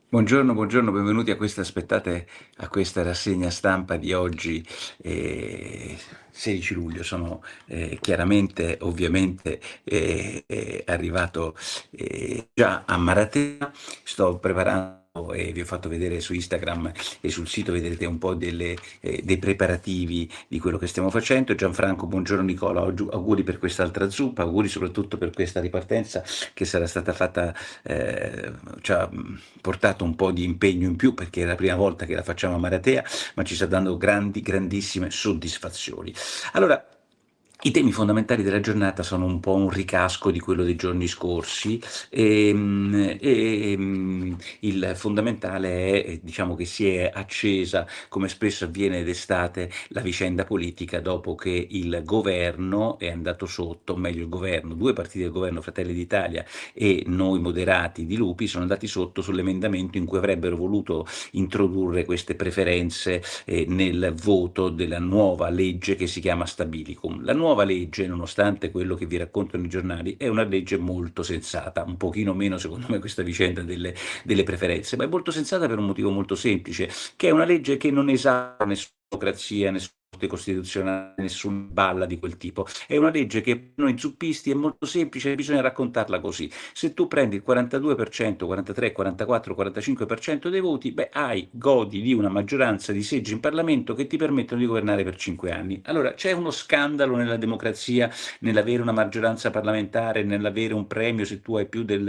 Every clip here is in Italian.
Buongiorno, benvenuti a questa rassegna stampa di oggi, 16 luglio. Sono chiaramente, ovviamente, arrivato già a Maratea. Sto preparando e vi ho fatto vedere su Instagram e sul sito, vedrete un po' dei preparativi di quello che stiamo facendo. Gianfranco, buongiorno Nicola, auguri per quest'altra zuppa, auguri soprattutto per questa ripartenza che sarà stata fatta, ci ha portato un po' di impegno in più perché è la prima volta che la facciamo a Maratea, ma ci sta dando grandissime soddisfazioni. Allora, i temi fondamentali della giornata sono un po' un ricasco di quello dei giorni scorsi il fondamentale è, diciamo, che si è accesa, come spesso avviene d'estate, la vicenda politica dopo che il governo è andato sotto, o meglio il governo, due partiti del governo, Fratelli d'Italia e noi moderati di Lupi, sono andati sotto sull'emendamento in cui avrebbero voluto introdurre queste preferenze nel voto della nuova legge che si chiama Stabilicum. La nuova legge, nonostante quello che vi raccontano i giornali, è una legge molto sensata, un pochino meno secondo me questa vicenda delle preferenze, ma è molto sensata per un motivo molto semplice, che è una legge che non esautora nessuna democrazia, nessuna Corte Costituzionale, nessuna balla di quel tipo. È una legge che per noi zuppisti è molto semplice, bisogna raccontarla così. Se tu prendi il 42%, 43, 44, 45% dei voti, beh, godi di una maggioranza di seggi in Parlamento che ti permettono di governare per 5 anni. Allora, c'è uno scandalo nella democrazia nell'avere una maggioranza parlamentare, nell'avere un premio se tu hai più del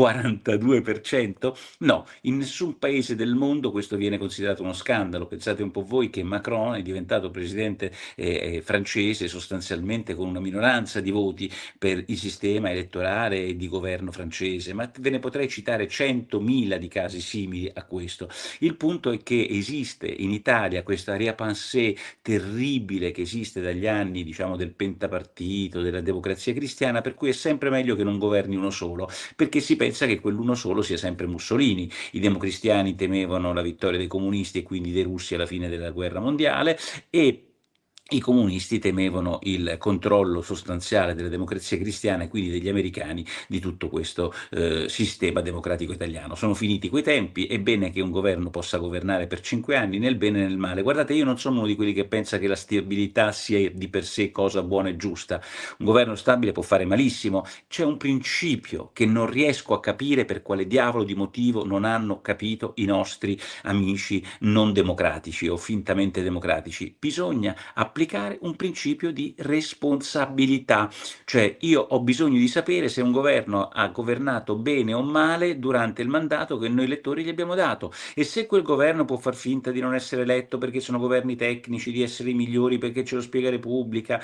42%? No, in nessun paese del mondo questo viene considerato uno scandalo. Pensate un po' voi che Macron è diventato presidente francese sostanzialmente con una minoranza di voti per il sistema elettorale e di governo francese, ma ve ne potrei citare 100.000 di casi simili a questo. Il punto è che esiste in Italia questa arrière-pensée terribile che esiste dagli anni, diciamo, del pentapartito, della democrazia cristiana, per cui è sempre meglio che non governi uno solo, perché si pensa che quell'uno solo sia sempre Mussolini. I democristiani temevano la vittoria dei comunisti e quindi dei russi alla fine della guerra mondiale, e i comunisti temevano il controllo sostanziale delle democrazie cristiane, quindi degli americani, di tutto questo sistema democratico italiano. Sono finiti quei tempi, è bene che un governo possa governare per 5 anni, nel bene e nel male. Guardate, io non sono uno di quelli che pensa che la stabilità sia di per sé cosa buona e giusta. Un governo stabile può fare malissimo. C'è un principio che non riesco a capire per quale diavolo di motivo non hanno capito i nostri amici non democratici o fintamente democratici. Bisogna applicare un principio di responsabilità, cioè io ho bisogno di sapere se un governo ha governato bene o male durante il mandato che noi elettori gli abbiamo dato, e se quel governo può far finta di non essere eletto perché sono governi tecnici, di essere i migliori perché ce lo spiega Repubblica,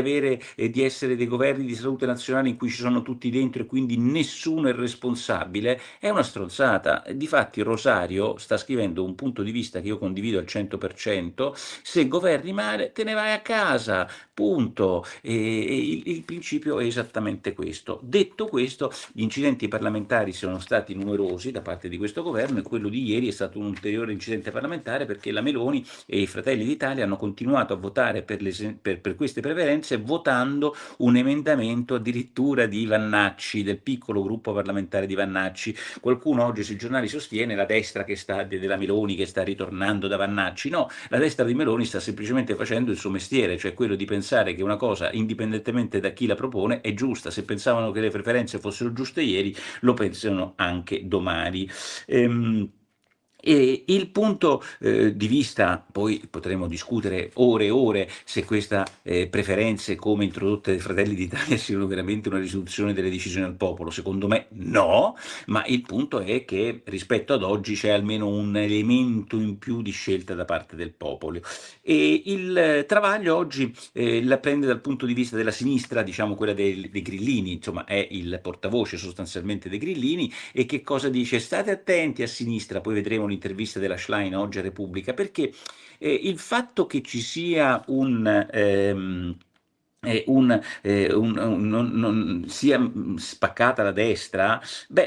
di essere dei governi di salute nazionale in cui ci sono tutti dentro e quindi nessuno è responsabile, è una stronzata. Difatti Rosario sta scrivendo un punto di vista che io condivido al 100%: se governi male te ne vai a casa, punto. E il principio è esattamente questo. Detto questo, gli incidenti parlamentari sono stati numerosi da parte di questo governo, e quello di ieri è stato un ulteriore incidente parlamentare perché la Meloni e i Fratelli d'Italia hanno continuato a votare per queste preferenze, votando un emendamento addirittura di Vannacci, del piccolo gruppo parlamentare di Vannacci. Qualcuno oggi sui giornali sostiene la destra della Meloni che sta ritornando da Vannacci. No, la destra di Meloni sta semplicemente facendo il suo mestiere, cioè quello di pensare che una cosa, indipendentemente da chi la propone, è giusta. Se pensavano che le preferenze fossero giuste ieri, lo pensano anche domani. Ehm, e il punto di vista, poi potremo discutere ore e ore se queste preferenze come introdotte dai Fratelli d'Italia siano veramente una risoluzione delle decisioni del popolo. Secondo me no, ma il punto è che rispetto ad oggi c'è almeno un elemento in più di scelta da parte del popolo. E il Travaglio oggi la prende dal punto di vista della sinistra, diciamo quella dei grillini, insomma è il portavoce sostanzialmente dei grillini. E che cosa dice? State attenti a sinistra, poi vedremo l'intervista della Schlein oggi a Repubblica, perché il fatto che ci sia non sia, spaccata la destra, beh,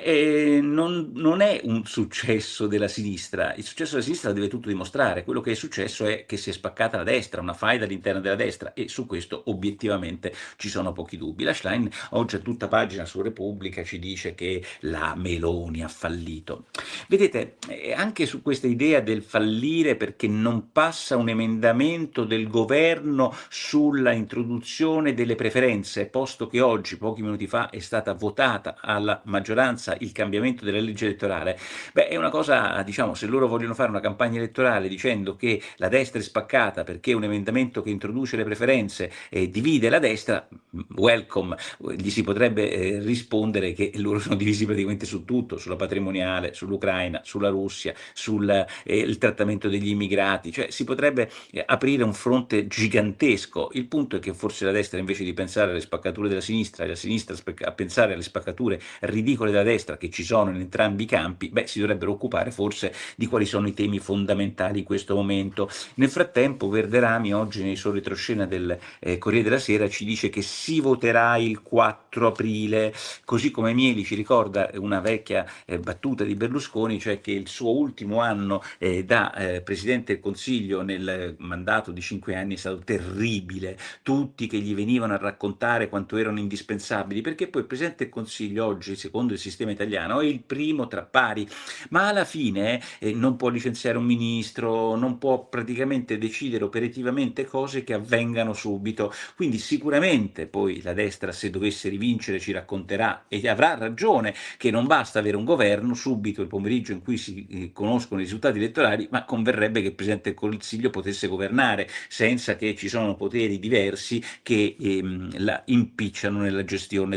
non è un successo della sinistra. Il successo della sinistra lo deve tutto dimostrare. Quello che è successo è che si è spaccata la destra, una faida all'interno della destra, e su questo obiettivamente ci sono pochi dubbi. La Schlein oggi a tutta pagina su Repubblica ci dice che la Meloni ha fallito. Vedete, anche su questa idea del fallire perché non passa un emendamento del governo sulla introduzione delle preferenze, posto che oggi, pochi minuti fa, è stata votata alla maggioranza il cambiamento della legge elettorale, beh, è una cosa, diciamo, se loro vogliono fare una campagna elettorale dicendo che la destra è spaccata perché un emendamento che introduce le preferenze divide la destra, welcome, gli si potrebbe rispondere che loro sono divisi praticamente su tutto, sulla patrimoniale, sull'Ucraina, sulla Russia, sul il trattamento degli immigrati, cioè si potrebbe aprire un fronte gigantesco. Il punto è che forse la destra, invece di pensare alle spaccature della sinistra e la sinistra a pensare alle spaccature ridicole della destra che ci sono in entrambi i campi, beh, si dovrebbero occupare forse di quali sono i temi fondamentali in questo momento. Nel frattempo Verderami oggi nei suoi retroscena del Corriere della Sera ci dice che si voterà il 4 aprile, così come Mieli ci ricorda una vecchia battuta di Berlusconi, cioè che il suo ultimo anno da Presidente del Consiglio nel mandato di 5 anni è stato terribile, tutti che gli venivano a raccontare quanto erano indispensabili, perché poi il Presidente del Consiglio oggi, secondo il sistema italiano, è il primo tra pari, ma alla fine non può licenziare un ministro, non può praticamente decidere operativamente cose che avvengano subito, quindi sicuramente poi la destra, se dovesse rivincere, ci racconterà, e avrà ragione, che non basta avere un governo subito il pomeriggio in cui si conoscono i risultati elettorali, ma converrebbe che il Presidente del Consiglio potesse governare senza che ci sono poteri diversi che la impicciano nella gestione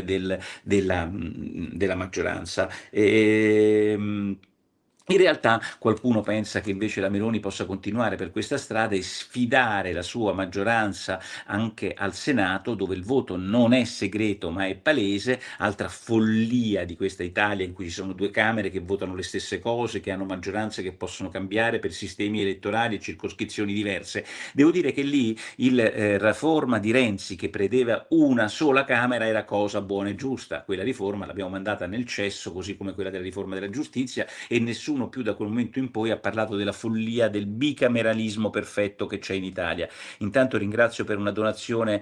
della maggioranza. In realtà qualcuno pensa che invece la Meloni possa continuare per questa strada e sfidare la sua maggioranza anche al Senato, dove il voto non è segreto ma è palese, altra follia di questa Italia in cui ci sono due Camere che votano le stesse cose, che hanno maggioranze che possono cambiare per sistemi elettorali e circoscrizioni diverse. Devo dire che lì la riforma di Renzi, che prevedeva una sola Camera, era cosa buona e giusta. Quella riforma l'abbiamo mandata nel cesso, così come quella della riforma della giustizia, e nessuno più da quel momento in poi ha parlato della follia del bicameralismo perfetto che c'è in Italia. Intanto ringrazio per una donazione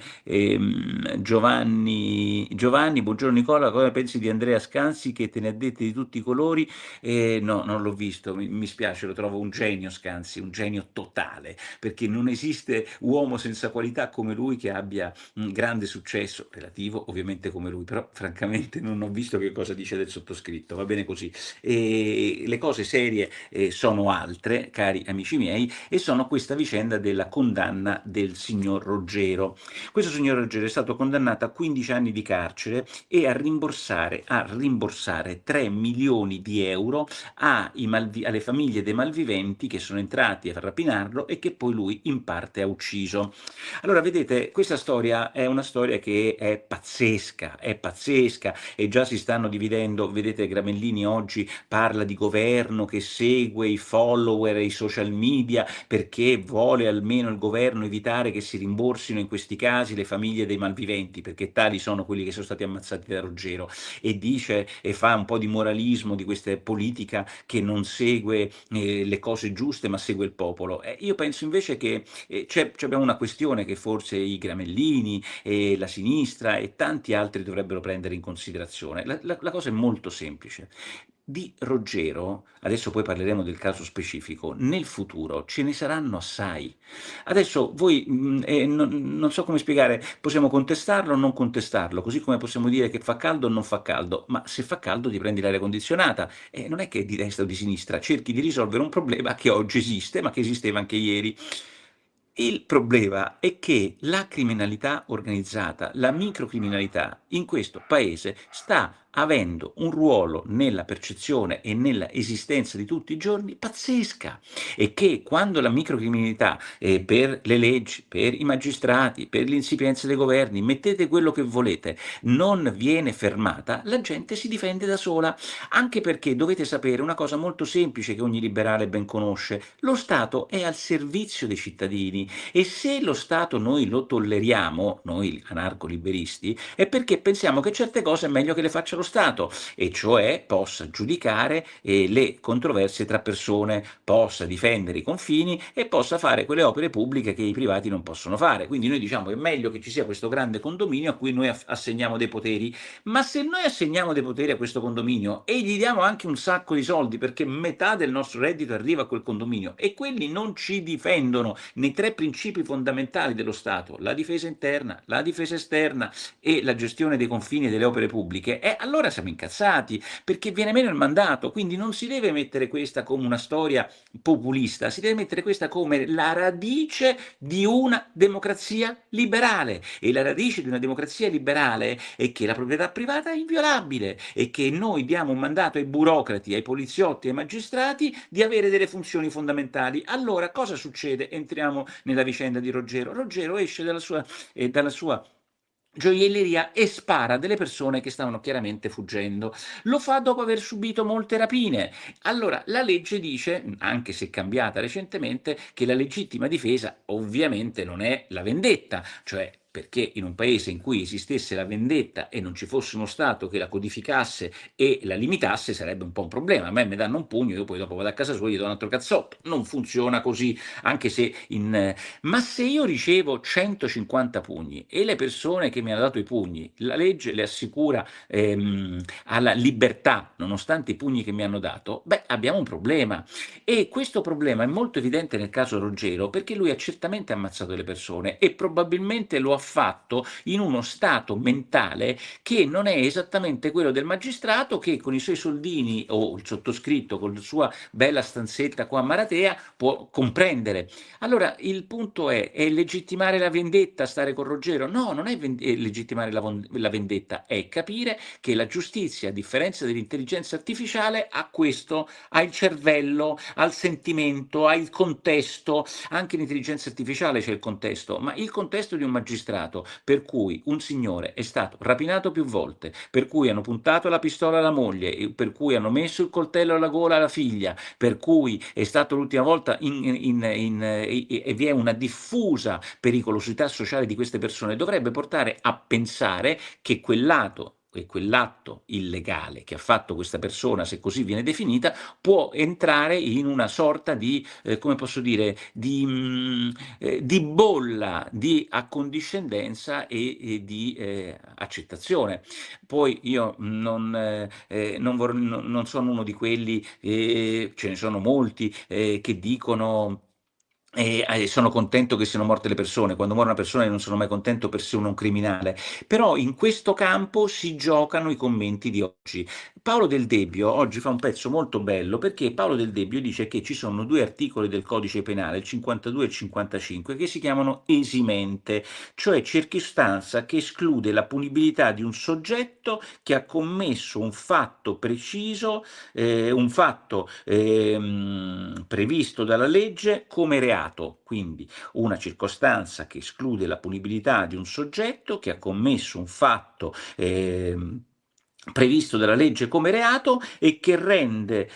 Giovanni, buongiorno Nicola, cosa pensi di Andrea Scanzi che te ne ha dette di tutti i colori? No, non l'ho visto, mi spiace, lo trovo un genio Scanzi, un genio totale, perché non esiste uomo senza qualità come lui che abbia un grande successo, relativo ovviamente come lui, però francamente non ho visto che cosa dice del sottoscritto, va bene così. Le cose serie sono altre, cari amici miei, e sono questa vicenda della condanna del signor Roggero. Questo signor Roggero è stato condannato a 15 anni di carcere e a rimborsare 3 milioni di euro alle famiglie dei malviventi che sono entrati a rapinarlo e che poi lui in parte ha ucciso. Allora, vedete, questa storia è una storia che è pazzesca, e già si stanno dividendo, vedete Gramellini oggi parla di governo che segue i follower e i social media perché vuole almeno il governo evitare che si rimborsino in questi casi le famiglie dei malviventi, perché tali sono quelli che sono stati ammazzati da Roggero, e dice e fa un po' di moralismo di questa politica che non segue le cose giuste ma segue il popolo. Io penso invece che abbiamo una questione che forse i Gramellini e la sinistra e tanti altri dovrebbero prendere in considerazione. La cosa è molto semplice. Di Roggero, adesso poi parleremo del caso specifico, nel futuro ce ne saranno assai. Adesso voi, non so come spiegare, possiamo contestarlo o non contestarlo, così come possiamo dire che fa caldo o non fa caldo, ma se fa caldo ti prendi l'aria condizionata, e non è che di destra o di sinistra, cerchi di risolvere un problema che oggi esiste, ma che esisteva anche ieri. Il problema è che la criminalità organizzata, la microcriminalità, in questo paese sta avendo un ruolo nella percezione e nella esistenza di tutti i giorni pazzesca, e che quando la microcriminalità, per le leggi, per i magistrati, per l'insipienza dei governi, mettete quello che volete, non viene fermata, la gente si difende da sola. Anche perché dovete sapere una cosa molto semplice che ogni liberale ben conosce: lo Stato è al servizio dei cittadini, e se lo Stato noi lo tolleriamo, noi anarco-liberisti, è perché pensiamo che certe cose è meglio che le faccia lo Stato, e cioè possa giudicare le controversie tra persone, possa difendere i confini e possa fare quelle opere pubbliche che i privati non possono fare. Quindi noi diciamo che è meglio che ci sia questo grande condominio a cui noi assegniamo dei poteri. Ma se noi assegniamo dei poteri a questo condominio e gli diamo anche un sacco di soldi, perché metà del nostro reddito arriva a quel condominio, e quelli non ci difendono nei tre principi fondamentali dello Stato, la difesa interna, la difesa esterna e la gestione dei confini e delle opere pubbliche, allora siamo incazzati, perché viene meno il mandato. Quindi non si deve mettere questa come una storia populista, si deve mettere questa come la radice di una democrazia liberale, e la radice di una democrazia liberale è che la proprietà privata è inviolabile, e che noi diamo un mandato ai burocrati, ai poliziotti, ai magistrati di avere delle funzioni fondamentali. Allora cosa succede? Entriamo nella vicenda di Roggero. Roggero esce dalla sua gioielleria e spara a delle persone che stavano chiaramente fuggendo. Lo fa dopo aver subito molte rapine. Allora la legge dice, anche se cambiata recentemente, che la legittima difesa ovviamente non è la vendetta, cioè perché in un paese in cui esistesse la vendetta e non ci fosse uno Stato che la codificasse e la limitasse, sarebbe un po' un problema. A me mi danno un pugno, io poi dopo vado a casa sua e gli do un altro cazzotto. Non funziona così, anche se ma se io ricevo 150 pugni e le persone che mi hanno dato i pugni, la legge le assicura alla libertà, nonostante i pugni che mi hanno dato, beh, abbiamo un problema. E questo problema è molto evidente nel caso Roggero, perché lui ha certamente ammazzato delle persone, e probabilmente lo ha fatto in uno stato mentale che non è esattamente quello del magistrato, che con i suoi soldini, o il sottoscritto con la sua bella stanzetta qua a Maratea, può comprendere. Allora il punto è legittimare la vendetta, stare con Roggero? No, non è legittimare la vendetta, è capire che la giustizia, a differenza dell'intelligenza artificiale, ha questo, ha il cervello, ha il sentimento, ha il contesto. Anche l'intelligenza artificiale c'è il contesto, ma il contesto di un magistrato per cui un signore è stato rapinato più volte, per cui hanno puntato la pistola alla moglie, per cui hanno messo il coltello alla gola alla figlia, per cui è stato l'ultima volta e vi è una diffusa pericolosità sociale di queste persone, dovrebbe portare a pensare che quel lato e quell'atto illegale che ha fatto questa persona, se così viene definita, può entrare in una sorta di, come posso dire, di bolla di accondiscendenza e di accettazione. Poi io non sono uno di quelli, ce ne sono molti, che dicono sono contento che siano morte le persone. Quando muore una persona io non sono mai contento per se uno è un criminale. Però in questo campo si giocano i commenti di oggi. Paolo Del Debbio oggi fa un pezzo molto bello, perché Paolo Del Debbio dice che ci sono due articoli del codice penale, il 52 e il 55, che si chiamano esimente, cioè circostanza che esclude la punibilità di un soggetto che ha commesso un fatto preciso, un fatto previsto dalla legge come reato. Quindi una circostanza che esclude la punibilità di un soggetto che ha commesso un fatto previsto dalla legge come reato, e che rende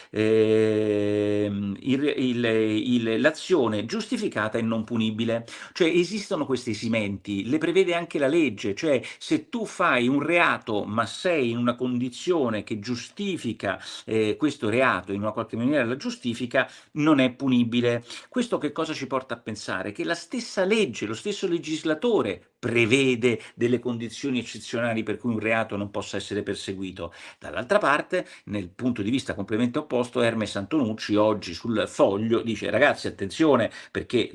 l'azione giustificata e non punibile. Cioè esistono queste esimenti, le prevede anche la legge, cioè se tu fai un reato ma sei in una condizione che giustifica questo reato, in una qualche maniera la giustifica, non è punibile. Questo che cosa ci porta a pensare? Che la stessa legge, lo stesso legislatore prevede delle condizioni eccezionali per cui un reato non possa essere perseguito. Dall'altra parte, nel punto di vista completamente opposto, Hermes Antonucci oggi sul Foglio dice: ragazzi, attenzione, perché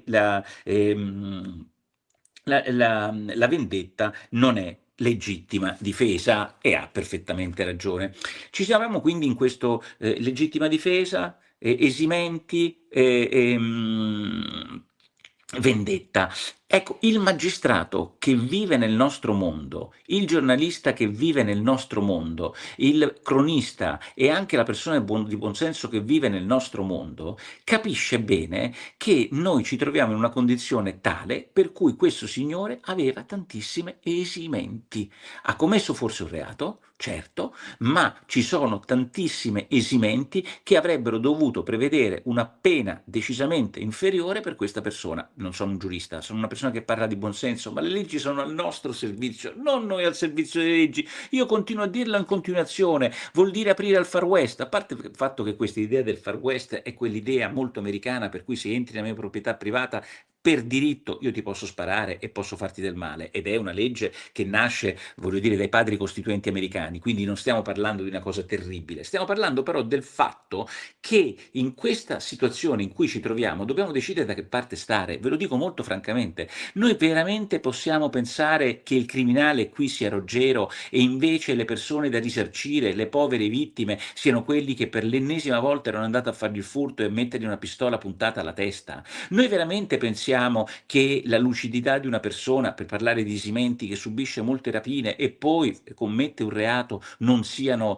la vendetta non è legittima difesa, e ha perfettamente ragione. Ci siamo quindi in questo legittima difesa, esimenti, vendetta. Ecco, il magistrato che vive nel nostro mondo, il giornalista che vive nel nostro mondo, il cronista e anche la persona di buon senso che vive nel nostro mondo, capisce bene che noi ci troviamo in una condizione tale per cui questo signore aveva tantissime esimenti. Ha commesso forse un reato, certo, ma ci sono tantissime esimenti che avrebbero dovuto prevedere una pena decisamente inferiore per questa persona. Non sono un giurista, sono una persona che parla di buonsenso, ma le leggi sono al nostro servizio, non noi al servizio delle leggi. Io continuo a dirlo in continuazione, vuol dire aprire al Far West, a parte il fatto che questa idea del Far West è quell'idea molto americana per cui se entri nella mia proprietà privata per diritto io ti posso sparare e posso farti del male, ed è una legge che nasce, voglio dire, dai padri costituenti americani, quindi non stiamo parlando di una cosa terribile, stiamo parlando però del fatto che in questa situazione in cui ci troviamo dobbiamo decidere da che parte stare, ve lo dico molto francamente, noi veramente possiamo pensare che il criminale qui sia Ruggero e invece le persone da risarcire, le povere vittime, siano quelli che per l'ennesima volta erano andati a fargli il furto e mettergli una pistola puntata alla testa? Noi veramente pensiamo che la lucidità di una persona, per parlare di Isimenti, che subisce molte rapine e poi commette un reato, non siano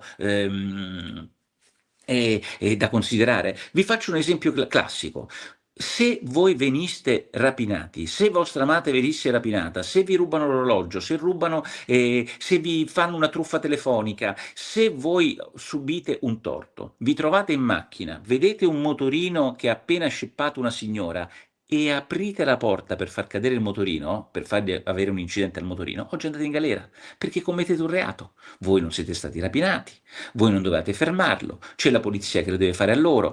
da considerare? Vi faccio un esempio classico. Se voi veniste rapinati, se vostra madre venisse rapinata, se vi rubano l'orologio, se vi fanno una truffa telefonica, se voi subite un torto, vi trovate in macchina, vedete un motorino che ha appena scippato una signora e aprite la porta per far cadere il motorino, per fargli avere un incidente al motorino, oggi andate in galera, perché commettete un reato. Voi non siete stati rapinati, voi non dovete fermarlo, c'è la polizia che lo deve fare a loro.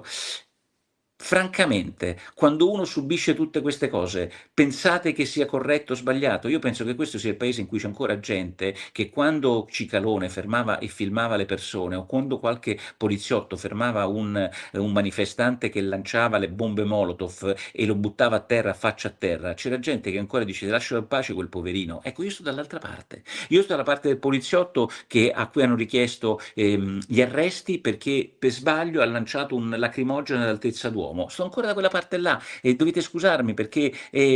Francamente, quando uno subisce tutte queste cose, pensate che sia corretto o sbagliato? Io penso che questo sia il paese in cui c'è ancora gente che quando Cicalone fermava e filmava le persone o quando qualche poliziotto fermava un manifestante che lanciava le bombe Molotov e lo buttava a terra, faccia a terra, c'era gente che ancora dice lascialo in pace quel poverino. Ecco, io sto dall'altra parte. Io sto dalla parte del poliziotto a cui hanno richiesto gli arresti perché per sbaglio ha lanciato un lacrimogeno all'altezza d'uomo. Sto ancora da quella parte là e dovete scusarmi perché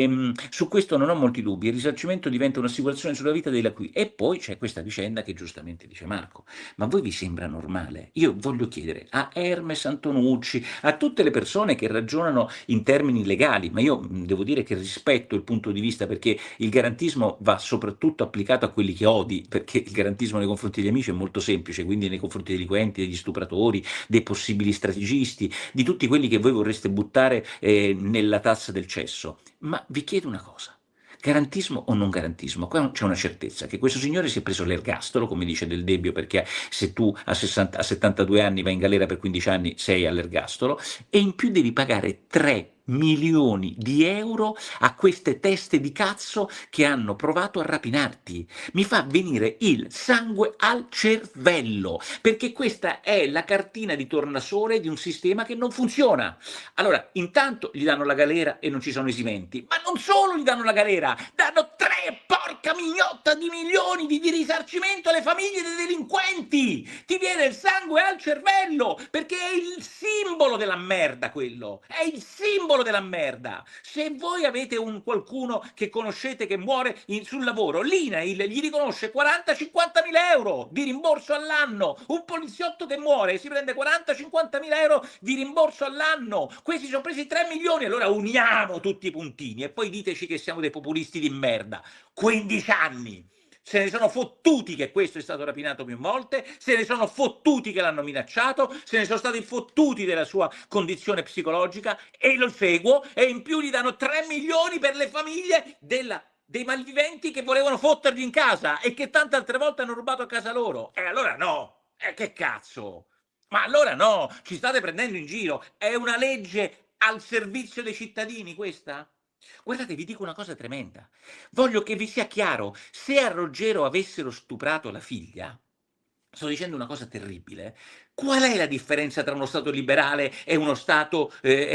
su questo non ho molti dubbi. Il risarcimento diventa un'assicurazione sulla vita dei qui. E poi c'è questa vicenda che giustamente dice Marco. Ma a voi vi sembra normale? Io voglio chiedere a Hermes Antonucci, a tutte le persone che ragionano in termini legali, ma io devo dire che rispetto il punto di vista perché il garantismo va soprattutto applicato a quelli che odi, perché il garantismo nei confronti degli amici è molto semplice, quindi nei confronti dei delinquenti, degli stupratori, dei possibili strategisti, di tutti quelli che voi vorreste buttare nella tazza del cesso. Ma vi chiedo una cosa. Garantismo o non garantismo? Qua c'è una certezza che questo signore si è preso l'ergastolo, come dice Del Debbio, perché se tu a 72 anni vai in galera per 15 anni sei all'ergastolo e in più devi pagare 3 milioni di euro a queste teste di cazzo che hanno provato a rapinarti. Mi fa venire il sangue al cervello, perché questa è la cartina di tornasole di un sistema che non funziona. Allora, intanto gli danno la galera e non ci sono esimenti, ma non solo gli danno la galera, danno 3 porca mignotta di milioni di risarcimento alle famiglie dei delinquenti. Ti viene il sangue al cervello, perché è il simbolo della merda quello, è il simbolo della merda. Se voi avete qualcuno che conoscete che muore sul lavoro, l'INAIL gli riconosce 40-50 mila euro di rimborso all'anno. Un poliziotto che muore si prende 40-50 mila euro di rimborso all'anno. Questi sono presi 3 milioni, allora uniamo tutti i puntini e poi diteci che siamo dei populisti di merda. 15 anni! Se ne sono fottuti che questo è stato rapinato più volte, se ne sono fottuti che l'hanno minacciato, se ne sono stati fottuti della sua condizione psicologica e lo seguo e in più gli danno 3 milioni per le famiglie dei malviventi che volevano fottergli in casa e che tante altre volte hanno rubato a casa loro. E allora no! Che cazzo! Ma allora no! Ci state prendendo in giro! È una legge al servizio dei cittadini questa? Guardate, vi dico una cosa tremenda. Voglio che vi sia chiaro, se a Ruggero avessero stuprato la figlia, sto dicendo una cosa terribile, qual è la differenza tra uno Stato liberale e uno Stato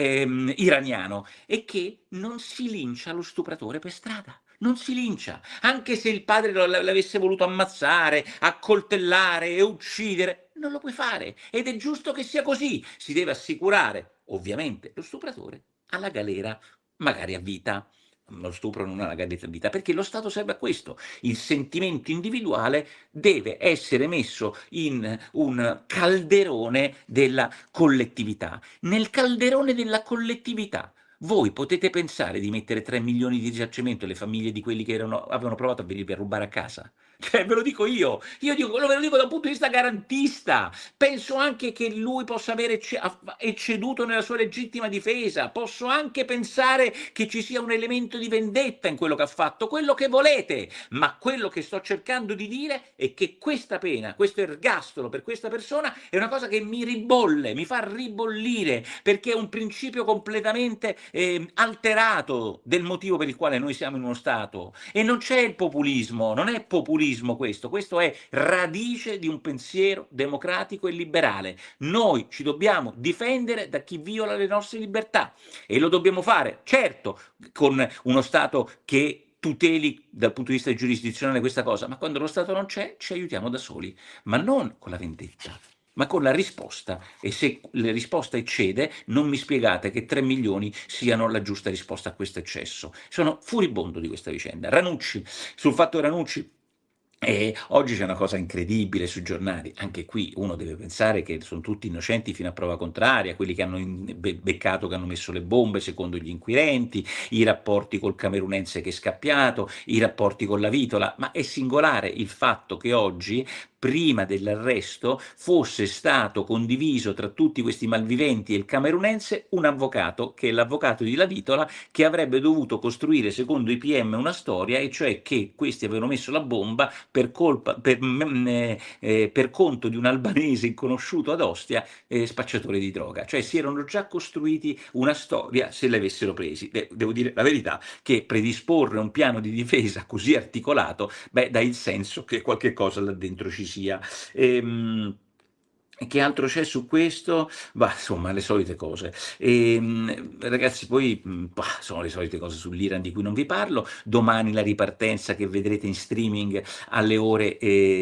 iraniano? È che non si lincia lo stupratore per strada. Non si lincia, anche se il padre l'avesse voluto ammazzare, accoltellare e uccidere, non lo puoi fare ed è giusto che sia così. Si deve assicurare, ovviamente, lo stupratore alla galera. magari a vita. Lo stupro non ha la gravità a vita, perché lo Stato serve a questo. Il sentimento individuale deve essere messo in un calderone della collettività. Nel calderone della collettività voi potete pensare di mettere 3.000.000 di risarcimento alle famiglie di quelli che avevano provato a venirvi a rubare a casa? Cioè, ve lo dico io. Io dico, ve lo dico da un punto di vista garantista. Penso anche che lui possa aver ecceduto nella sua legittima difesa. Posso anche pensare che ci sia un elemento di vendetta in quello che ha fatto, quello che volete. Ma quello che sto cercando di dire è che questa pena, questo ergastolo per questa persona è una cosa che mi ribolle, mi fa ribollire, perché è un principio completamente alterato del motivo per il quale noi siamo in uno Stato. E non c'è il populismo, non è populismo questo è radice di un pensiero democratico e liberale. Noi ci dobbiamo difendere da chi viola le nostre libertà e lo dobbiamo fare, certo, con uno Stato che tuteli dal punto di vista giurisdizionale questa cosa, ma quando lo Stato non c'è ci aiutiamo da soli, ma non con la vendetta, ma con la risposta. E se la risposta eccede, non mi spiegate che 3 milioni siano la giusta risposta a questo eccesso. Sono furibondo di questa vicenda. Ranucci, sul fatto Ranucci, oggi c'è una cosa incredibile sui giornali, anche qui uno deve pensare che sono tutti innocenti fino a prova contraria, quelli che hanno beccato, che hanno messo le bombe secondo gli inquirenti, i rapporti col camerunense che è scappiato, i rapporti con la Vitola, ma è singolare il fatto che oggi prima dell'arresto fosse stato condiviso tra tutti questi malviventi e il camerunense un avvocato, che è l'avvocato di La Vitola, che avrebbe dovuto costruire secondo i PM una storia, e cioè che questi avevano messo la bomba per conto di un albanese inconosciuto ad Ostia, spacciatore di droga. Cioè si erano già costruiti una storia se li avessero presi. Devo dire la verità, che predisporre un piano di difesa così articolato, beh, dà il senso che qualche cosa là dentro ci sia. Che altro c'è su questo? Bah, insomma, le solite cose. Ragazzi, poi sono le solite cose sull'Iran di cui non vi parlo. Domani la ripartenza che vedrete in streaming alle ore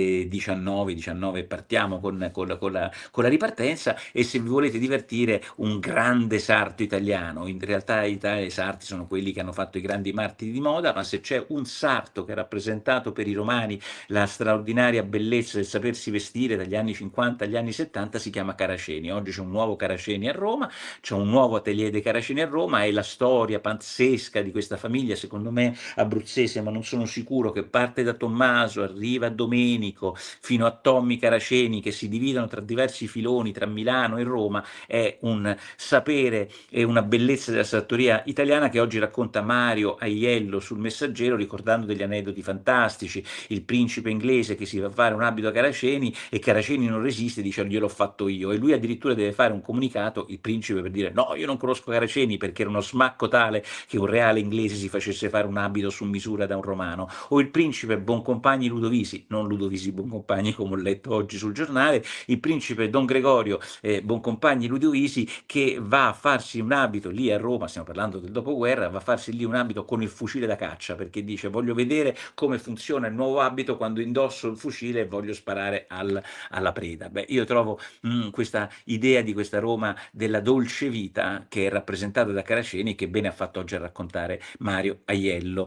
19 partiamo con la ripartenza, e se vi volete divertire un grande sarto italiano, in realtà i sarti sono quelli che hanno fatto i grandi martiri di moda, ma se c'è un sarto che ha rappresentato per i romani la straordinaria bellezza del sapersi vestire dagli anni 50 agli anni 70, si chiama Caraceni. Oggi c'è un nuovo Caraceni a Roma, c'è un nuovo atelier dei Caraceni a Roma, e la storia pazzesca di questa famiglia, secondo me abruzzese, ma non sono sicuro, che parte da Tommaso, arriva a Domenico, fino a Tommy Caraceni, che si dividono tra diversi filoni, tra Milano e Roma, è un sapere e una bellezza della sartoria italiana che oggi racconta Mario Aiello sul Messaggero, ricordando degli aneddoti fantastici. Il principe inglese che si va a fare un abito a Caraceni, e Caraceni non resiste, dice gliel'ho fatto io, e lui addirittura deve fare un comunicato, il principe, per dire no, io non conosco Caraceni, perché era uno smacco tale che un reale inglese si facesse fare un abito su misura da un romano. O il principe Boncompagni Ludovisi, non Ludovisi Boncompagni come ho letto oggi sul giornale, il principe Don Gregorio Boncompagni Ludovisi, che va a farsi un abito lì a Roma, stiamo parlando del dopoguerra, va a farsi lì un abito con il fucile da caccia, perché dice voglio vedere come funziona il nuovo abito quando indosso il fucile e voglio sparare alla preda. Beh, io trovo questa idea di questa Roma della dolce vita, che è rappresentata da Caraceni, che bene ha fatto oggi a raccontare Mario Aiello.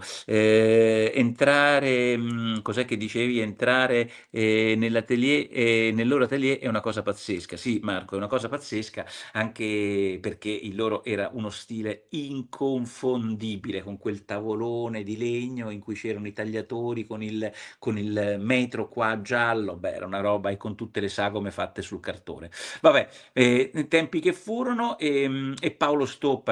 Entrare, cos'è che dicevi? Entrare nell'atelier, nel loro atelier è una cosa pazzesca. Sì, Marco, è una cosa pazzesca, anche perché il loro era uno stile inconfondibile, con quel tavolone di legno in cui c'erano i tagliatori con il metro qua giallo, beh, era una roba, e con tutte le sagome fatte sul cartone. Vabbè, tempi che furono, e Paolo Stoppa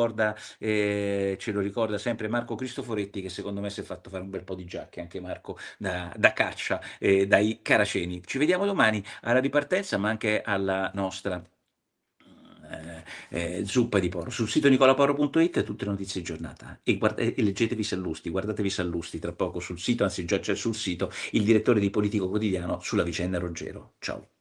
ce lo ricorda sempre Marco Cristoforetti, che secondo me si è fatto fare un bel po' di giacche, anche Marco, da caccia, dai Caraceni. Ci vediamo domani alla ripartenza, ma anche alla nostra zuppa di porro. Sul sito nicolaporo.it tutte le notizie di giornata, e leggetevi Sallusti, guardatevi Sallusti tra poco sul sito, anzi già c'è sul sito il direttore di Politico Quotidiano sulla vicenda Roggero. Ciao.